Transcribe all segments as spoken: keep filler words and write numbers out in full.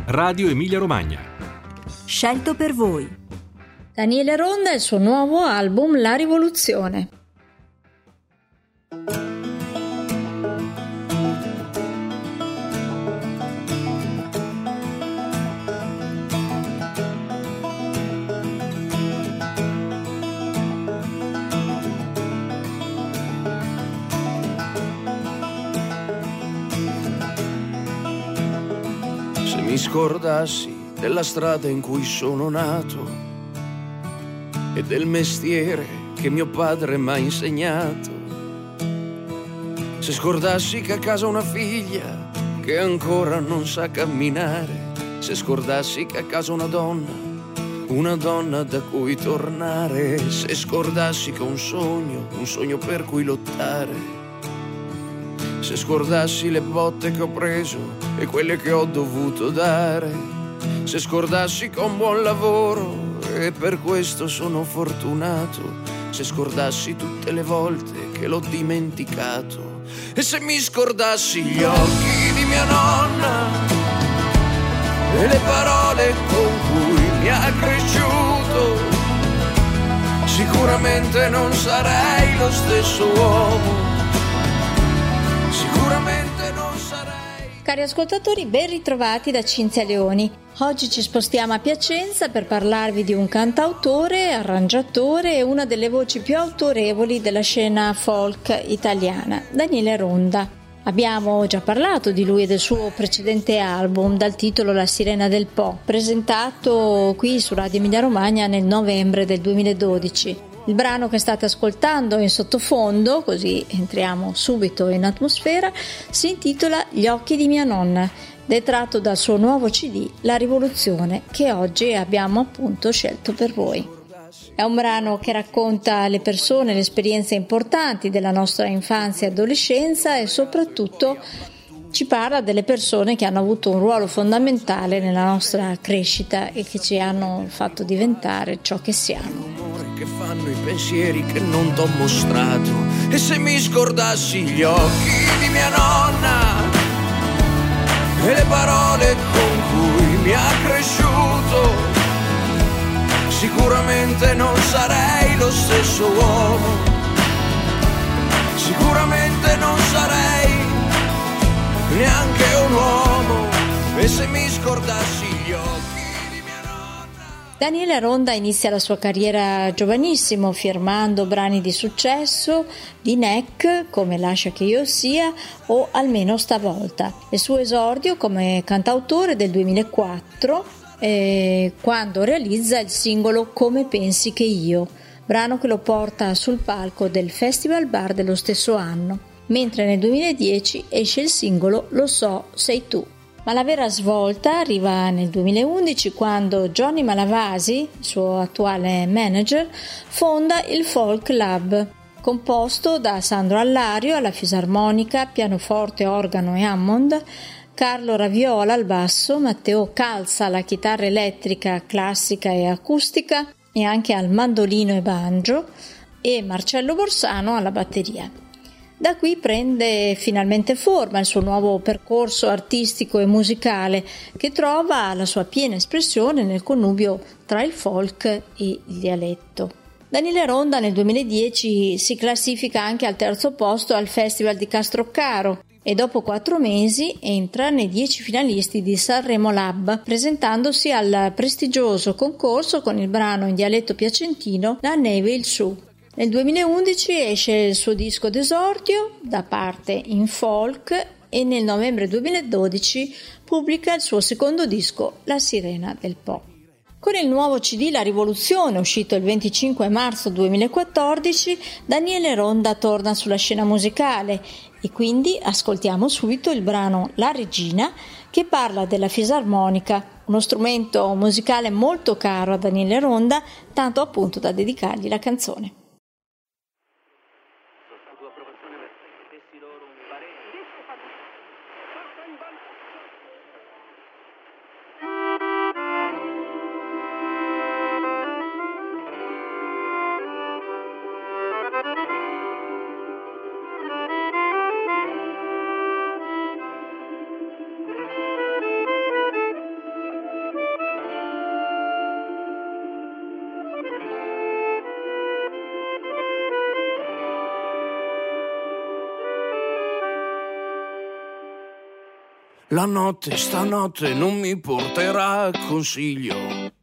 Radio Emilia Romagna. Scelto per voi. Daniele Ronda e il suo nuovo album La Rivoluzione. Se mi scordassi della strada in cui sono nato e del mestiere che mio padre m'ha insegnato, se scordassi che a casa ho una figlia che ancora non sa camminare, se scordassi che a casa ho una donna, una donna da cui tornare, se scordassi che ho un sogno, un sogno per cui lottare, se scordassi le botte che ho preso e quelle che ho dovuto dare, se scordassi che ho un buon lavoro e per questo sono fortunato, se scordassi tutte le volte che l'ho dimenticato, e se mi scordassi gli occhi di mia nonna e le parole con cui mi ha cresciuto, sicuramente non sarei lo stesso uomo. Sicuramente non sarei. Cari ascoltatori, ben ritrovati da Cinzia Leoni. Oggi ci spostiamo a Piacenza per parlarvi di un cantautore, arrangiatore e una delle voci più autorevoli della scena folk italiana, Daniele Ronda. Abbiamo già parlato di lui e del suo precedente album dal titolo La Sirena del Po, presentato qui su Radio Emilia Romagna nel novembre del duemiladodici. Il brano che state ascoltando in sottofondo, così entriamo subito in atmosfera, si intitola Gli occhi di mia nonna ed è tratto dal suo nuovo C D La Rivoluzione, che oggi abbiamo appunto scelto per voi. È un brano che racconta le persone, le esperienze importanti della nostra infanzia e adolescenza e soprattutto ci parla delle persone che hanno avuto un ruolo fondamentale nella nostra crescita e che ci hanno fatto diventare ciò che siamo. Che fanno i pensieri che non t'ho mostrato, e se mi scordassi gli occhi di mia nonna e le parole con cui mi ha cresciuto, sicuramente non sarei lo stesso uomo, sicuramente non sarei neanche un uomo, e se mi scordassi gli occhi. Daniele Ronda inizia la sua carriera giovanissimo, firmando brani di successo di Neck come Lascia che io sia o Almeno stavolta. Il suo esordio come cantautore del duemilaquattro, eh, quando realizza il singolo Come pensi che io, brano che lo porta sul palco del Festival Bar dello stesso anno, mentre nel duemiladieci esce il singolo Lo so, sei tu. Ma la vera svolta arriva nel duemilaundici, quando Johnny Malavasi, il suo attuale manager, fonda il Folk Lab, composto da Sandro Allario alla fisarmonica, pianoforte, organo e Hammond, Carlo Raviola al basso, Matteo Calza alla chitarra elettrica, classica e acustica e anche al mandolino e banjo, e Marcello Borsano alla batteria. Da qui prende finalmente forma il suo nuovo percorso artistico e musicale, che trova la sua piena espressione nel connubio tra il folk e il dialetto. Daniele Ronda nel duemiladieci si classifica anche al terzo posto al Festival di Castroccaro e dopo quattro mesi entra nei dieci finalisti di Sanremo Lab, presentandosi al prestigioso concorso con il brano in dialetto piacentino La neve il su. Nel duemilaundici esce il suo disco d'esordio, Da parte in folk, e nel novembre duemiladodici pubblica il suo secondo disco, La Sirena del Po. Con il nuovo C D La Rivoluzione, uscito il venticinque marzo duemilaquattordici, Daniele Ronda torna sulla scena musicale e quindi ascoltiamo subito il brano La Regina, che parla della fisarmonica, uno strumento musicale molto caro a Daniele Ronda, tanto appunto da dedicargli la canzone. La notte stanotte non mi porterà consiglio,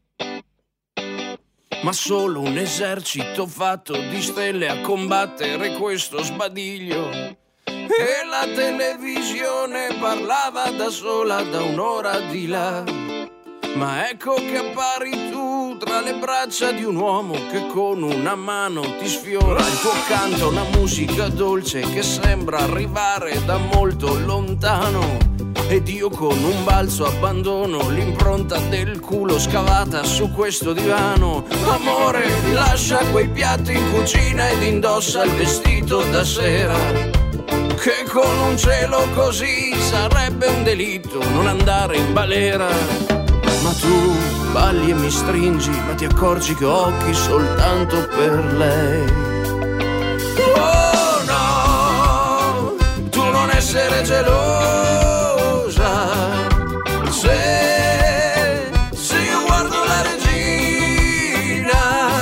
ma solo un esercito fatto di stelle a combattere questo sbadiglio. E la televisione parlava da sola da un'ora di là, ma ecco che appari tu tra le braccia di un uomo che con una mano ti sfiora. Il tuo canto è una musica dolce che sembra arrivare da molto lontano, ed io con un balzo abbandono l'impronta del culo scavata su questo divano. Amore, lascia quei piatti in cucina ed indossa il vestito da sera, che con un cielo così sarebbe un delitto non andare in balera. Ma tu balli e mi stringi, ma ti accorgi che ho occhi soltanto per lei. Oh no, tu non essere gelosa, se, se io guardo la regina,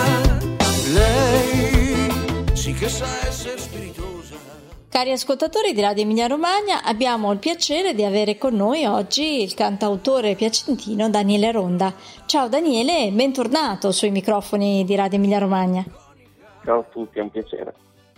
lei sì che sa essere spiritosa. Cari ascoltatori di Radio Emilia Romagna, abbiamo il piacere di avere con noi oggi il cantautore piacentino Daniele Ronda. Ciao Daniele, bentornato sui microfoni di Radio Emilia Romagna. Ciao a tutti, è un piacere.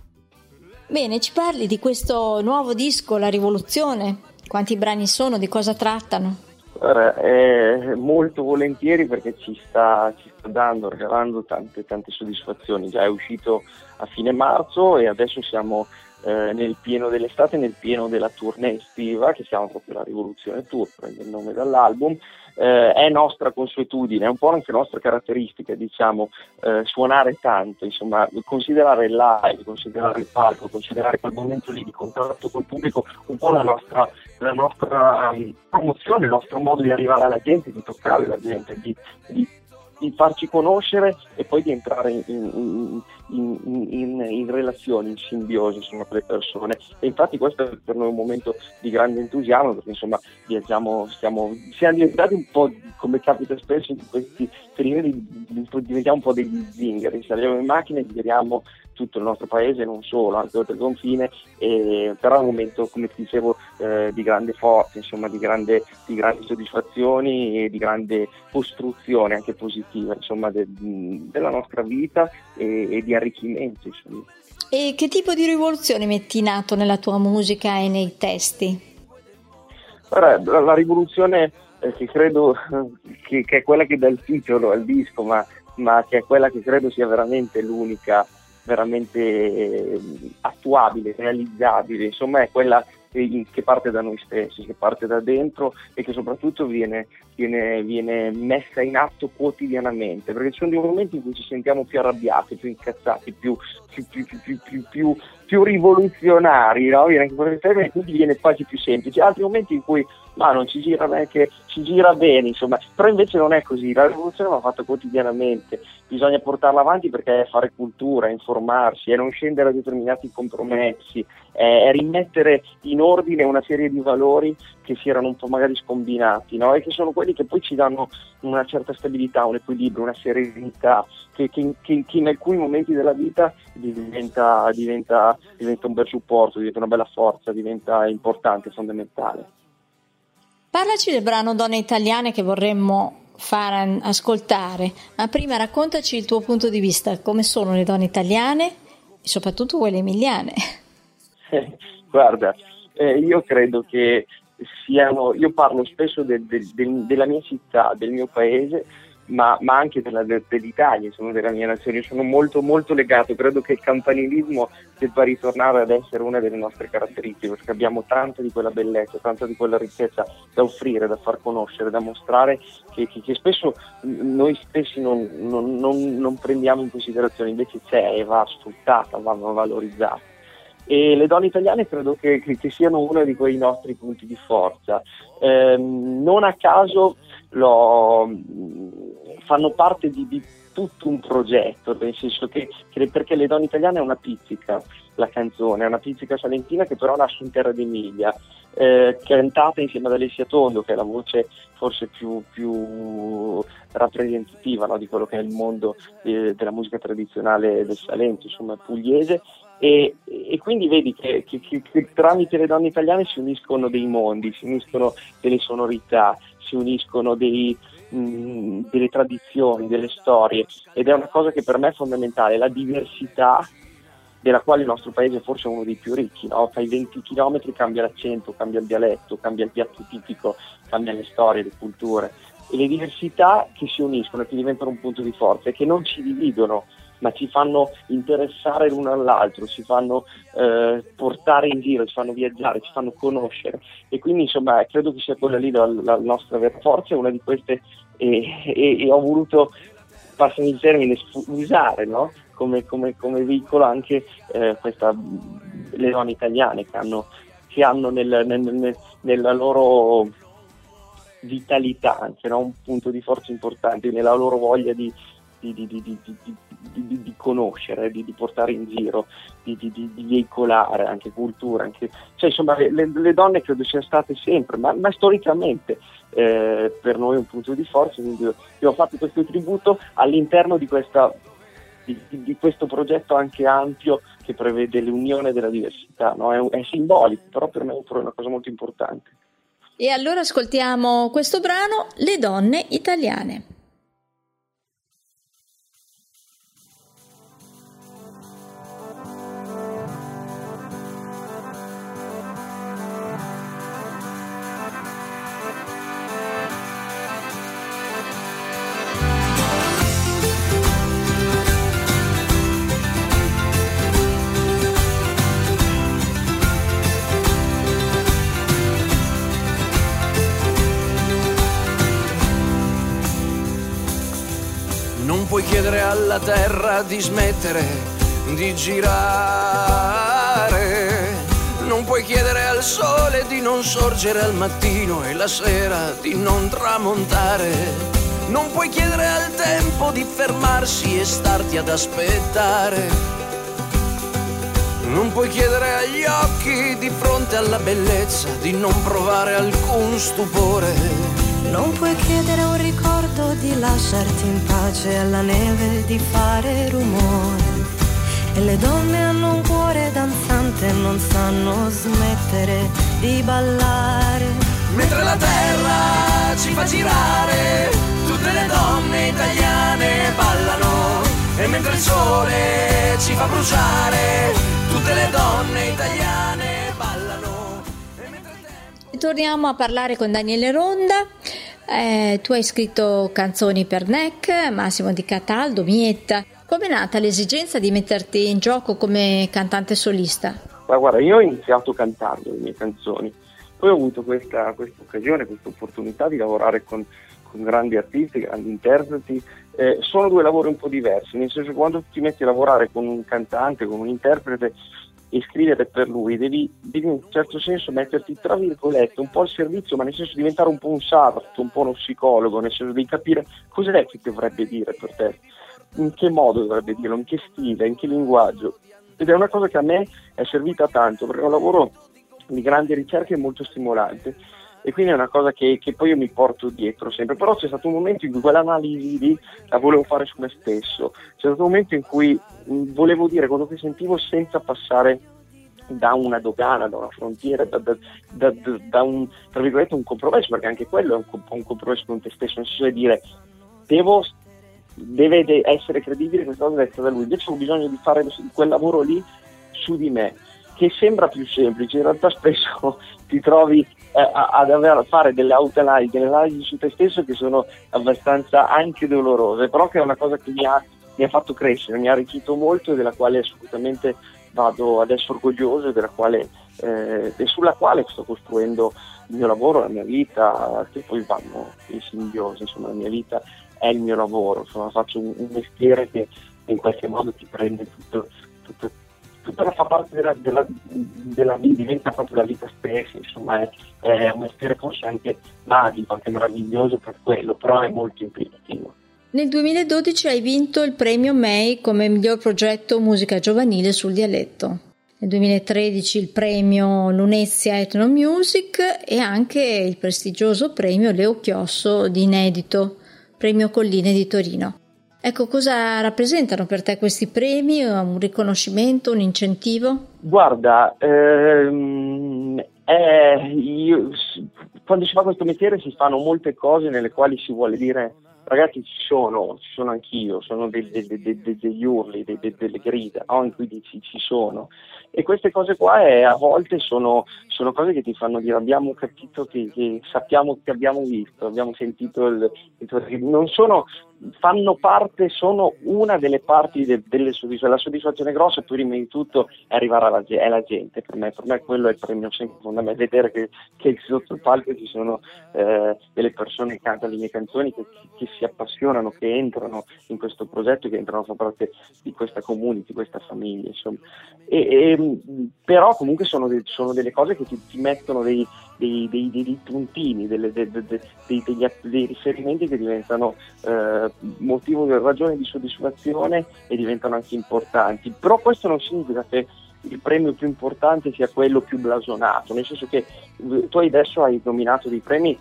Bene, ci parli di questo nuovo disco, La Rivoluzione? Quanti brani sono? Di cosa trattano? Allora, eh, molto volentieri, perché ci sta, ci sta dando, regalando tante, tante soddisfazioni. Già è uscito a fine marzo e adesso siamo eh, nel pieno dell'estate, nel pieno della tournée estiva, che si chiama proprio La Rivoluzione Tour, prende il nome dall'album. Eh, è nostra consuetudine, è un po' anche nostra caratteristica, diciamo, eh, suonare tanto, insomma, considerare il live, considerare il palco, considerare quel momento lì di contatto col pubblico, un po' la nostra, la nostra um, promozione, il nostro modo di arrivare alla gente, di toccare la gente, di, di, di farci conoscere e poi di entrare in, in, in, in, in relazioni, in simbiosi, insomma, con le persone. E infatti questo è per noi un momento di grande entusiasmo, perché insomma viaggiamo, stiamo, siamo diventati un po', come capita spesso in questi periodi, diventiamo un po' degli zingari, saliamo in macchina e giriamo tutto il nostro paese, non solo, anche oltre il confine, e, però è un momento, come ti dicevo, eh, di grande forza, insomma, di grande, di grandi soddisfazioni e di grande costruzione anche positiva, insomma, de, della nostra vita e, e di arricchimento, insomma. E che tipo di rivoluzione metti in atto nella tua musica e nei testi? Allora, la, la rivoluzione eh, che credo che, che è quella che dà il titolo al disco, ma, ma che è quella che credo sia veramente l'unica, veramente eh, attuabile, realizzabile, insomma è quella che, che parte da noi stessi, che parte da dentro e che soprattutto viene, viene, viene messa in atto quotidianamente, perché ci sono dei momenti in cui ci sentiamo più arrabbiati, più incazzati, più, più, più, più, più, più, più, più rivoluzionari, no? Viene anche quel termine, quindi viene quasi più semplice, altri momenti in cui ma non ci gira bene, che ci gira bene, insomma, però invece non è così, la rivoluzione va fatta quotidianamente, bisogna portarla avanti perché è fare cultura, è informarsi, è non scendere a determinati compromessi, è rimettere in ordine una serie di valori che si erano un po' magari scombinati, no? E che sono quelli che poi ci danno una certa stabilità, un equilibrio, una serenità, che, che, che, che in alcuni momenti della vita diventa, diventa, diventa un bel supporto, diventa una bella forza, diventa importante, fondamentale. Parlaci del brano Donne Italiane che vorremmo far ascoltare, ma prima raccontaci il tuo punto di vista, come sono le donne italiane e soprattutto quelle emiliane. Eh, guarda, eh, io credo che siano, io parlo spesso de, de, de, della mia città, del mio paese, ma, ma anche della, de, dell'Italia, insomma, della mia nazione. Io sono molto molto legato, credo che il campanilismo debba ritornare ad essere una delle nostre caratteristiche, perché abbiamo tanta di quella bellezza, tanta di quella ricchezza da offrire, da far conoscere, da mostrare, che, che, che spesso noi stessi non, non, non, non prendiamo in considerazione, invece c'è e va sfruttata, va, va valorizzata. E le donne italiane credo che, che, che siano uno di quei nostri punti di forza. Eh, non a caso lo, fanno parte di, di tutto un progetto, nel senso che, che perché Le donne italiane è una pizzica, la canzone, è una pizzica salentina che però nasce in terra d'Emilia, eh, cantata insieme ad Alessia Tondo, che è la voce forse più, più rappresentativa, no, di quello che è il mondo eh, della musica tradizionale del Salento, insomma pugliese, E, e quindi vedi che, che, che, che tramite le donne italiane si uniscono dei mondi, si uniscono delle sonorità, si uniscono dei, mh, delle tradizioni, delle storie, ed è una cosa che per me è fondamentale, la diversità della quale il nostro paese forse è uno dei più ricchi, no? Fai venti chilometri, cambia l'accento, cambia il dialetto, cambia il piatto tipico, cambia le storie, le culture, e le diversità che si uniscono e che diventano un punto di forza e che non ci dividono, ma ci fanno interessare l'uno all'altro, ci fanno eh, portare in giro, ci fanno viaggiare, ci fanno conoscere, e quindi insomma credo che sia quella lì la, la nostra vera forza, è una di queste, e, e, e ho voluto, passami il termine, usare, no? come, come, come veicolo anche eh, questa, le donne italiane che hanno, che hanno nel, nel, nel, nella loro vitalità anche, no? Un punto di forza importante, nella loro voglia di Di, di, di, di, di, di, di conoscere, di, di portare in giro, di, di, di, di veicolare anche cultura, anche, cioè insomma le, le donne credo siano state sempre, ma, ma storicamente eh, per noi un punto di forza, quindi io, io ho fatto questo tributo all'interno di, questa, di, di, di questo progetto anche ampio che prevede l'unione della diversità, no? È, è simbolico, però per me è una cosa molto importante. E allora ascoltiamo questo brano, Le donne italiane. Non puoi chiedere alla terra di smettere di girare, non puoi chiedere al sole di non sorgere al mattino e la sera di non tramontare, non puoi chiedere al tempo di fermarsi e starti ad aspettare, non puoi chiedere agli occhi di fronte alla bellezza di non provare alcun stupore. Non puoi chiedere a un ricordo di lasciarti in pace, alla neve di fare rumore. E le donne hanno un cuore danzante e non sanno smettere di ballare. Mentre la terra ci fa girare, tutte le donne italiane ballano. E mentre il sole ci fa bruciare, tutte le donne italiane ballano. Torniamo a parlare con Daniele Ronda. Eh, tu hai scritto canzoni per Neck, Massimo Di Cataldo, Mietta. Come è nata l'esigenza di metterti in gioco come cantante solista? Ma guarda, io ho iniziato cantando le mie canzoni, poi ho avuto questa, questa occasione, questa opportunità di lavorare con, con grandi artisti, grandi interpreti. Eh, sono due lavori un po' diversi, nel senso che quando ti metti a lavorare con un cantante, con un interprete, e scrivere per lui, devi, devi in un certo senso metterti tra virgolette un po' al servizio, ma nel senso diventare un po' un sarto, un po' uno psicologo, nel senso di capire cos'è che dovrebbe dire per te, in che modo dovrebbe dirlo, in che stile, in che linguaggio, ed è una cosa che a me è servita tanto, perché è un lavoro di grande ricerca e molto stimolante, e quindi è una cosa che, che poi io mi porto dietro sempre. Però c'è stato un momento in cui quell'analisi lì la volevo fare su me stesso, c'è stato un momento in cui mh, volevo dire quello che sentivo senza passare da una dogana, da una frontiera, da, da, da, da, da un, tra virgolette, un compromesso, perché anche quello è un, un compromesso con te stesso, nel senso di dire devo, deve essere credibile questa cosa detta da lui, invece ho bisogno di fare quel lavoro lì su di me, che sembra più semplice, in realtà spesso ti trovi eh, ad aver, fare delle autoanalisi, delle analisi su te stesso che sono abbastanza anche dolorose, però che è una cosa che mi ha, mi ha fatto crescere, mi ha arricchito molto e della quale assolutamente vado adesso orgoglioso, della quale, eh, e sulla quale sto costruendo il mio lavoro, la mia vita, che poi vanno in simbiosi, insomma la mia vita è il mio lavoro, insomma faccio un, un mestiere che in qualche modo ti prende tutto, tutto tutta fa parte della, della, della vita, diventa proprio la vita stessa, insomma è, è un mestiere forse anche magico, anche meraviglioso per quello, però è molto impegnativo. Nel duemiladodici hai vinto il premio M E I come miglior progetto musica giovanile sul dialetto. Nel duemilatredici il premio Lunezia Ethno Music e anche il prestigioso premio Leo Chiosso di Inedito, premio Colline di Torino. Ecco, cosa rappresentano per te questi premi? Un riconoscimento, un incentivo? Guarda, ehm, eh, io, quando si fa questo mestiere si fanno molte cose nelle quali si vuole dire: ragazzi, ci sono, ci sono anch'io, sono dei, dei, dei, dei, degli urli, dei, dei, delle grida, no? In cui dici ci sono. E queste cose qua eh, a volte sono, sono cose che ti fanno dire: abbiamo capito, che, che sappiamo che abbiamo visto, abbiamo sentito il, il non sono, fanno parte, sono una delle parti de, delle soddisfazioni. La soddisfazione grossa, prima di tutto, è arrivare alla è la gente. Per me, per me quello è il premio sempre fondamentale, vedere che, che sotto il palco ci sono eh, delle persone che cantano le mie canzoni, che, che si appassionano, che entrano in questo progetto, che entrano a far parte di questa community, di questa famiglia, insomma. E, e, però comunque sono, de, sono delle cose che ti, ti mettono dei, dei, dei, dei, dei puntini, delle, de, de, de, dei, degli, dei riferimenti che diventano eh, motivo di ragione di soddisfazione e diventano anche importanti. Però questo non significa che il premio più importante sia quello più blasonato, nel senso che tu adesso hai nominato dei premi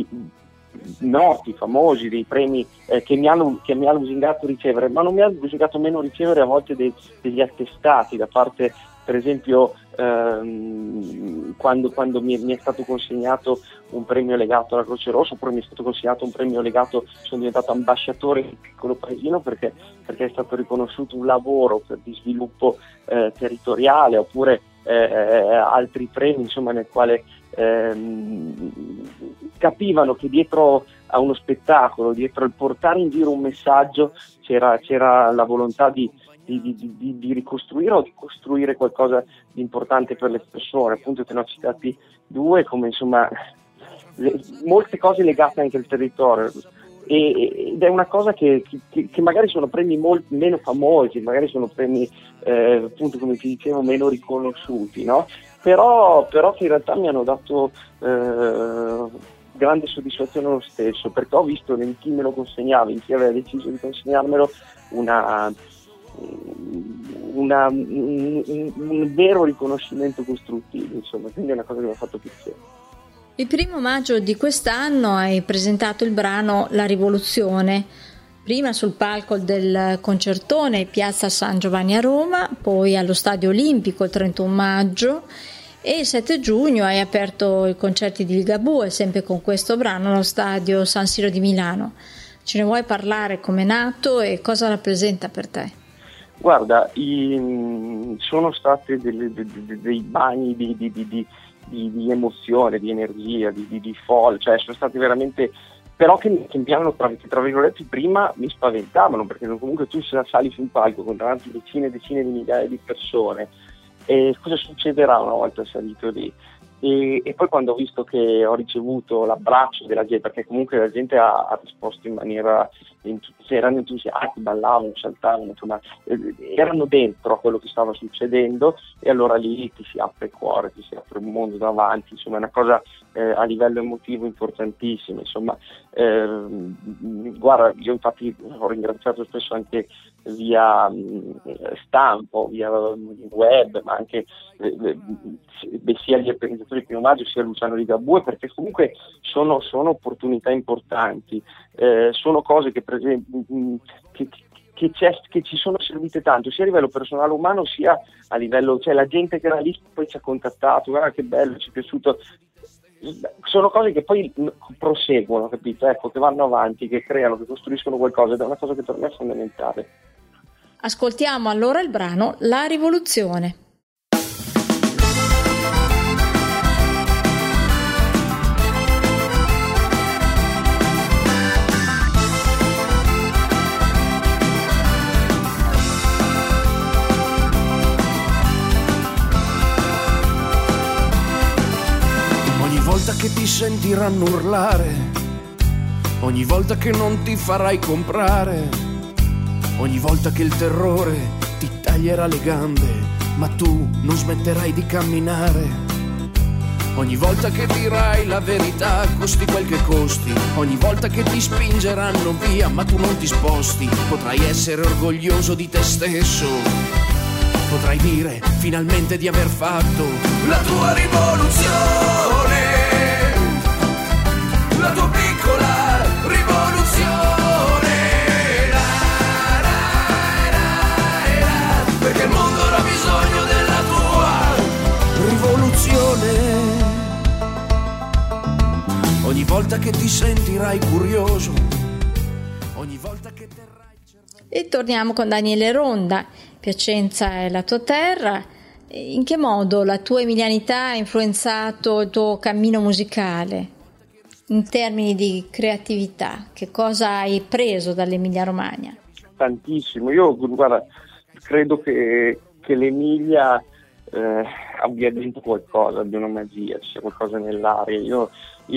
noti, famosi, dei premi eh, che mi hanno che mi ha lusingato ricevere, ma non mi ha lusingato meno ricevere a volte dei, degli attestati da parte, per esempio ehm, quando, quando mi, mi è stato consegnato un premio legato alla Croce Rossa, oppure mi è stato consegnato un premio legato, sono diventato ambasciatore di un piccolo paesino perché, perché è stato riconosciuto un lavoro per, di sviluppo eh, territoriale, oppure eh, altri premi, insomma, nel quale ehm, capivano che dietro a uno spettacolo, dietro al portare in giro un messaggio, c'era, c'era la volontà di Di, di, di, di ricostruire o di costruire qualcosa di importante per le persone. Appunto te ne ho citati due, come insomma le, molte cose legate anche al territorio, e, ed è una cosa che, che, che magari sono premi molto meno famosi, magari sono premi eh, appunto, come ti dicevo, meno riconosciuti, no? Però, però che in realtà mi hanno dato eh, grande soddisfazione lo stesso, perché ho visto in chi me lo consegnava, in chi aveva deciso di consegnarmelo, una Una, un, un, un vero riconoscimento costruttivo, insomma, quindi è una cosa che mi ha fatto piacere. Il primo maggio di quest'anno hai presentato il brano La Rivoluzione, prima sul palco del Concertone, Piazza San Giovanni a Roma, poi allo Stadio Olimpico il trentuno maggio, e il sette giugno hai aperto i concerti di Ligabue, sempre con questo brano, allo Stadio San Siro di Milano. Ce ne vuoi parlare? Come è nato e cosa rappresenta per te? Guarda, i, sono stati delle, de, de, dei bagni di, di, di, di, di, di emozione, di energia, di, di, di folle, cioè sono stati veramente, però che, che mi hanno, tra, tra virgolette, prima mi spaventavano, perché comunque tu sali su un palco con davanti decine e decine di migliaia di persone, e cosa succederà una volta salito lì? E, e poi quando ho visto che ho ricevuto l'abbraccio della gente, perché comunque la gente ha, ha risposto in maniera, erano entusiasti, ballavano, saltavano, insomma, eh, erano dentro a quello che stava succedendo, e allora lì ti si apre il cuore, ti si apre un mondo davanti, insomma è una cosa eh, a livello emotivo importantissima, insomma. Eh, guarda, io infatti ho ringraziato spesso anche via mh, stampo, via web, ma anche eh, sia gli organizzatori del primo maggio sia Luciano Ligabue, perché comunque sono, sono opportunità importanti, eh, sono cose che per esempio mh, che, che, c'è, che ci sono servite tanto sia a livello personale umano sia a livello, cioè la gente che era lì poi ci ha contattato, guarda che bello, ci è piaciuto. Sono cose che poi proseguono, capito? Ecco, che vanno avanti, che creano, che costruiscono qualcosa, ed è una cosa che per me è fondamentale. Ascoltiamo allora il brano La Rivoluzione. Che ti sentiranno urlare, ogni volta che non ti farai comprare, ogni volta che il terrore ti taglierà le gambe, ma tu non smetterai di camminare, ogni volta che dirai la verità, costi quel che costi, ogni volta che ti spingeranno via, ma tu non ti sposti, potrai essere orgoglioso di te stesso, potrai dire finalmente di aver fatto la tua rivoluzione. La tua piccola rivoluzione, la volta che ti sentirai curioso, ogni volta che terrai il cervello. E torniamo con Daniele Ronda. Piacenza è la tua terra. In che modo la tua emilianità ha influenzato il tuo cammino musicale? In termini di creatività, che cosa hai preso dall'Emilia Romagna? Tantissimo. Io, guarda, credo che, che l'Emilia eh, abbia dentro qualcosa, abbia una magia, c'è qualcosa nell'aria. Io,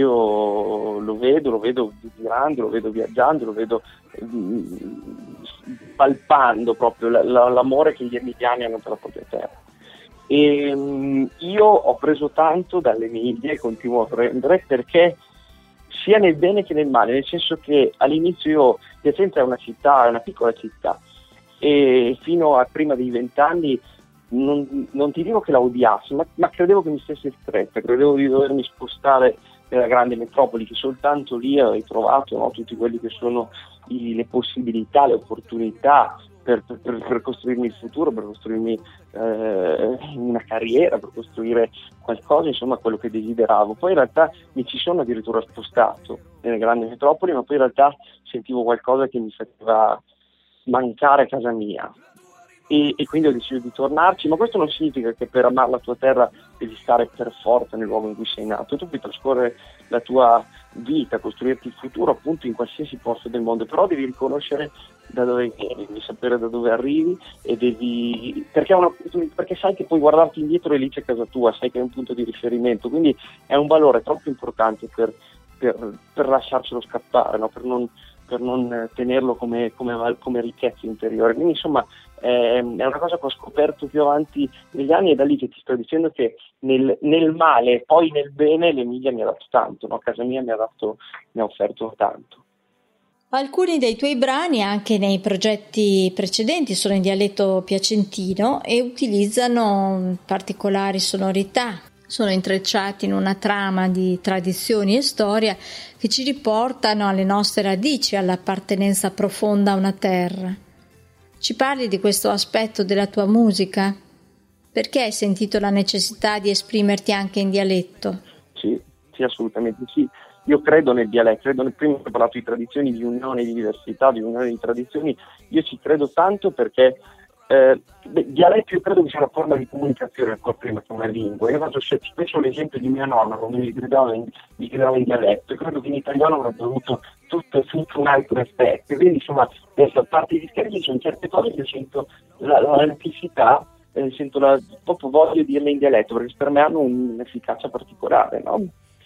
io lo vedo, lo vedo girando, lo vedo viaggiando, lo vedo mh, palpando proprio l- l- l'amore che gli emiliani hanno per la propria terra. E mh, io ho preso tanto dall'Emilia e continuo a prendere, perché sia nel bene che nel male, nel senso che all'inizio io, Piacenza è una città, è una piccola città, e fino a prima dei vent'anni non, non ti dico che la odiassi, ma, ma credevo che mi stesse stretta, credevo di dovermi spostare nella grande metropoli, che soltanto lì avrei trovato, no, tutti quelli che sono i, le possibilità, le opportunità per, per, per costruirmi il futuro, per costruirmi eh, una carriera, per costruire qualcosa, insomma quello che desideravo. Poi in realtà mi ci sono addirittura spostato nelle grandi metropoli, ma poi in realtà sentivo qualcosa che mi faceva mancare casa mia. E, e quindi ho deciso di tornarci, ma questo non significa che per amare la tua terra devi stare per forza nel luogo in cui sei nato. Tu puoi trascorrere la tua vita, costruirti il futuro appunto in qualsiasi posto del mondo, però devi riconoscere da dove vieni, devi sapere da dove arrivi, e devi perché, è una, perché sai che puoi guardarti indietro e lì c'è casa tua, sai che è un punto di riferimento, quindi è un valore troppo importante per, per, per lasciarcelo scappare, no? per non per non tenerlo come, come, come ricchezza interiore. Quindi insomma è, è una cosa che ho scoperto più avanti negli anni, e da lì che ti sto dicendo che nel, nel male, poi nel bene, l'Emilia mi ha dato tanto, no? Casa mia mi ha, dato, mi ha offerto tanto. Alcuni dei tuoi brani, anche nei progetti precedenti, sono in dialetto piacentino e utilizzano particolari sonorità. Sono intrecciati in una trama di tradizioni e storia che ci riportano alle nostre radici, all'appartenenza profonda a una terra. Ci parli di questo aspetto della tua musica? Perché hai sentito la necessità di esprimerti anche in dialetto? Sì, sì, assolutamente sì. Io credo nel dialetto, credo nel primo che ho parlato di tradizioni, di unione di diversità, di unione di tradizioni. Io ci credo tanto perché Eh, beh, dialetto io credo che sia una forma di comunicazione ancora prima che una lingua. Io faccio spesso l'esempio di mia nonna quando mi gridava in, mi gridava in dialetto, e credo che in italiano avrebbe avuto tutto, tutto un altro effetto. Quindi insomma, adesso, a parte gli scherzi, ci sono certe cose che sento la, la necessità, eh, sento la, proprio voglio dirle in dialetto, perché per me hanno un'efficacia particolare, no?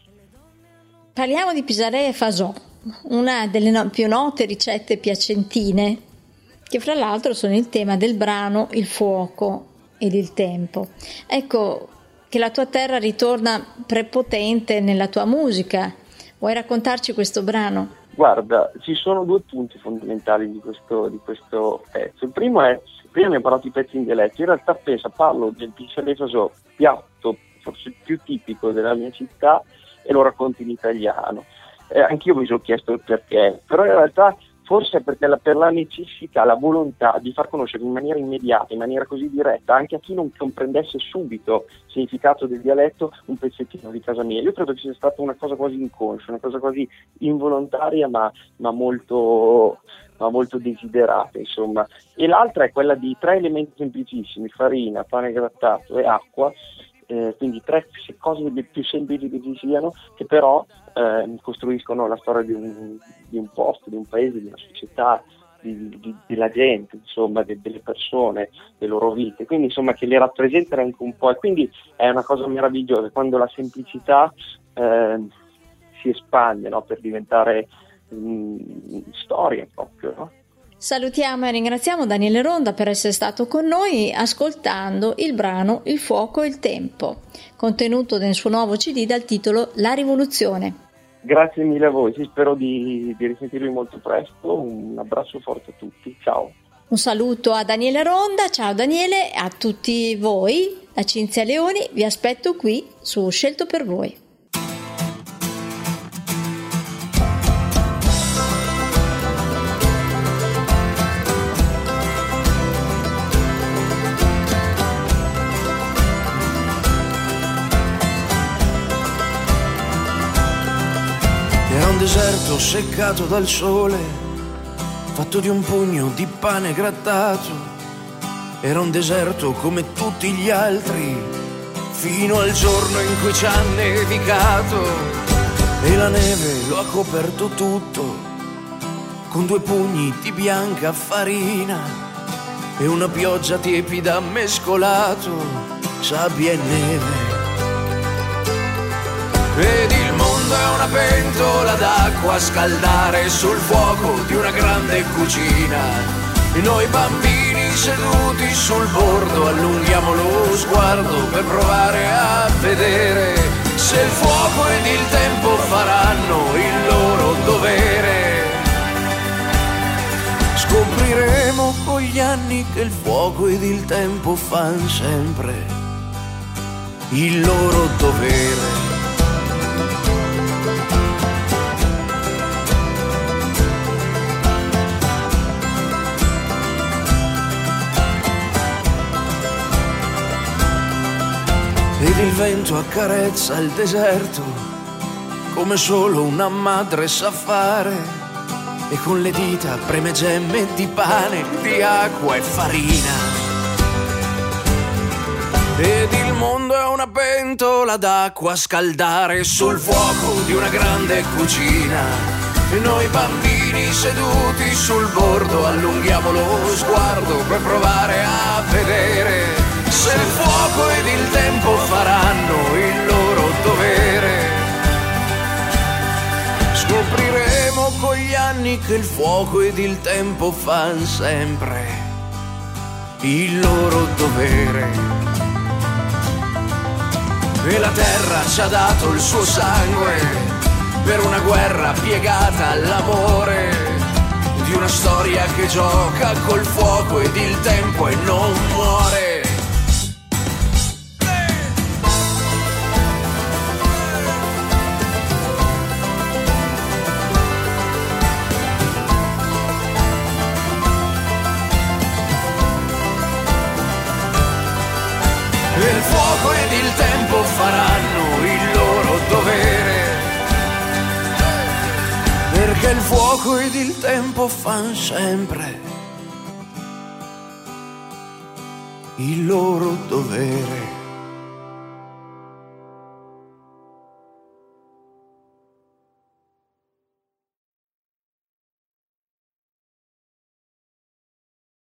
Parliamo di pisarè e fasò, una delle no- più note ricette piacentine, che fra l'altro sono il tema del brano Il fuoco ed il tempo. Ecco che la tua terra ritorna prepotente nella tua musica. Vuoi raccontarci questo brano? Guarda, ci sono due punti fondamentali di questo, di questo pezzo. Il primo è, prima mi ho parlato di pezzi in dialetto, in realtà penso, parlo del pisarè e fasò, piatto forse più tipico della mia città, e lo racconto in italiano. Eh, anch'io mi sono chiesto il perché, però in realtà forse è perché la, per la necessità, la volontà di far conoscere in maniera immediata, in maniera così diretta, anche a chi non comprendesse subito il significato del dialetto, un pezzettino di casa mia. Io credo che sia stata una cosa quasi inconscia, una cosa quasi involontaria, ma, ma, molto, ma molto desiderata, insomma. E l'altra è quella di tre elementi semplicissimi: farina, pane grattato e acqua. Eh, quindi tre cose più semplici che ci siano, che però eh, costruiscono la storia di un, di un posto, di un paese, di una società, di, di, della gente, insomma, de, delle persone, delle loro vite, quindi insomma che le rappresentano anche un po', e quindi è una cosa meravigliosa quando la semplicità eh, si espande, no? Per diventare mh, storia proprio, no? Salutiamo e ringraziamo Daniele Ronda per essere stato con noi ascoltando il brano Il fuoco e il tempo, contenuto nel suo nuovo C D dal titolo La rivoluzione. Grazie mille a voi, spero di, di risentirvi molto presto, un abbraccio forte a tutti, ciao. Un saluto a Daniele Ronda, ciao Daniele, a tutti voi, da Cinzia Leoni, vi aspetto qui su Scelto per Voi. deserto seccato dal sole, fatto di un pugno di pane grattato. Era un deserto come tutti gli altri, fino al giorno in cui ci ha nevicato e la neve lo ha coperto tutto, con due pugni di bianca farina e una pioggia tiepida mescolato, sabbia e neve. Ed il mondo è una pentola d'acqua a scaldare sul fuoco di una grande cucina, e noi bambini seduti sul bordo allunghiamo lo sguardo per provare a vedere se il fuoco ed il tempo faranno il loro dovere. Scopriremo con gli anni che il fuoco ed il tempo fanno sempre il loro dovere. Ed il vento accarezza il deserto come solo una madre sa fare, e con le dita preme gemme di pane, di acqua e farina. Ed il mondo è una pentola d'acqua a scaldare sul fuoco di una grande cucina, e noi bambini seduti sul bordo allunghiamo lo sguardo per provare a vedere se il fuoco ed il tempo faranno il loro dovere. Scopriremo con gli anni che il fuoco ed il tempo fanno sempre il loro dovere. E la terra ci ha dato il suo sangue per una guerra piegata all'amore, di una storia che gioca col fuoco ed il tempo e non muore. Il fuoco ed il tempo faranno il loro dovere, perché il fuoco ed il tempo fanno sempre il loro dovere.